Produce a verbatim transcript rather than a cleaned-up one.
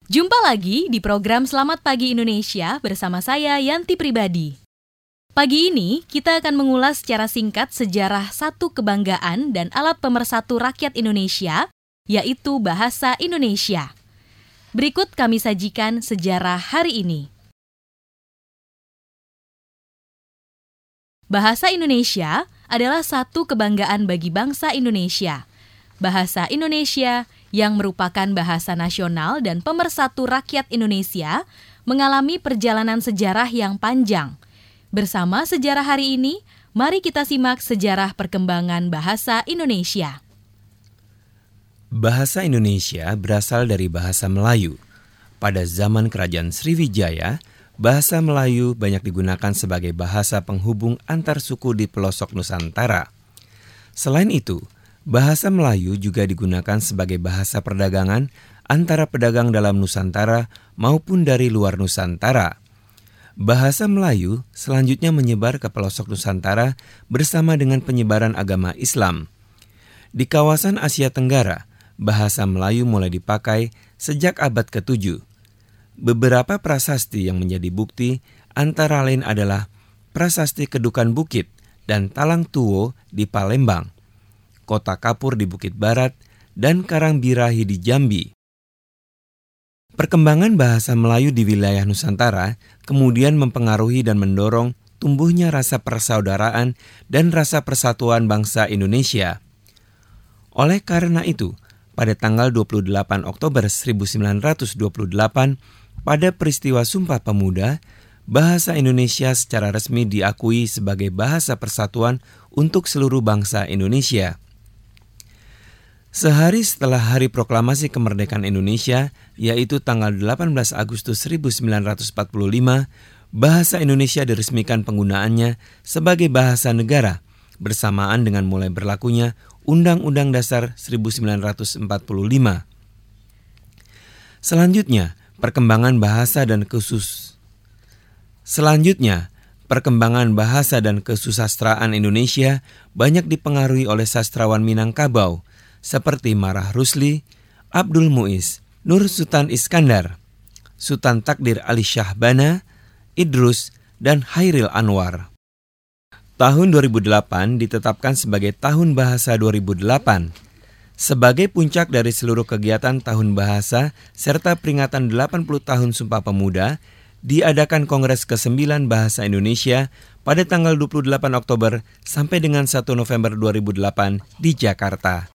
Jumpa lagi di program Selamat Pagi Indonesia bersama saya Yanti Pribadi. Pagi ini kita akan mengulas secara singkat sejarah satu kebanggaan dan alat pemersatu rakyat Indonesia, yaitu bahasa Indonesia. Berikut kami sajikan sejarah hari ini. Bahasa Indonesia adalah satu kebanggaan bagi bangsa Indonesia. Bahasa Indonesia yang merupakan bahasa nasional dan pemersatu rakyat Indonesia mengalami perjalanan sejarah yang panjang. Bersama sejarah hari ini, mari kita simak sejarah perkembangan bahasa Indonesia. Bahasa Indonesia berasal dari bahasa Melayu. Pada zaman Kerajaan Sriwijaya, bahasa Melayu banyak digunakan sebagai bahasa penghubung antar suku di pelosok Nusantara. Selain itu, bahasa Melayu juga digunakan sebagai bahasa perdagangan antara pedagang dalam Nusantara maupun dari luar Nusantara. Bahasa Melayu selanjutnya menyebar ke pelosok Nusantara bersama dengan penyebaran agama Islam. Di kawasan Asia Tenggara, bahasa Melayu mulai dipakai sejak abad ketujuh. Beberapa prasasti yang menjadi bukti antara lain adalah Prasasti Kedukan Bukit dan Talang Tuwo di Palembang, Kota Kapur di Bukit Barat, dan Karangbirahi di Jambi. Perkembangan bahasa Melayu di wilayah Nusantara kemudian mempengaruhi dan mendorong tumbuhnya rasa persaudaraan dan rasa persatuan bangsa Indonesia. Oleh karena itu, pada tanggal dua puluh delapan Oktober seribu sembilan ratus dua puluh delapan, pada peristiwa Sumpah Pemuda, bahasa Indonesia secara resmi diakui sebagai bahasa persatuan untuk seluruh bangsa Indonesia. Sehari setelah Hari Proklamasi Kemerdekaan Indonesia, yaitu tanggal delapan belas Agustus seribu sembilan ratus empat puluh lima, bahasa Indonesia diresmikan penggunaannya sebagai bahasa negara, bersamaan dengan mulai berlakunya Undang-Undang Dasar seribu sembilan ratus empat puluh lima. Selanjutnya, perkembangan bahasa dan kesus Selanjutnya, perkembangan bahasa dan kesusastraan Indonesia banyak dipengaruhi oleh sastrawan Minangkabau seperti Marah Rusli, Abdul Muiz, Nur Sultan Iskandar, Sultan Takdir Ali Syahbana, Idrus, dan Hairil Anwar. Tahun dua ribu delapan ditetapkan sebagai Tahun Bahasa dua ribu delapan. Sebagai puncak dari seluruh kegiatan Tahun Bahasa serta peringatan delapan puluh tahun Sumpah Pemuda, diadakan Kongres kesembilan Bahasa Indonesia pada tanggal dua puluh delapan Oktober sampai dengan satu November dua ribu delapan di Jakarta.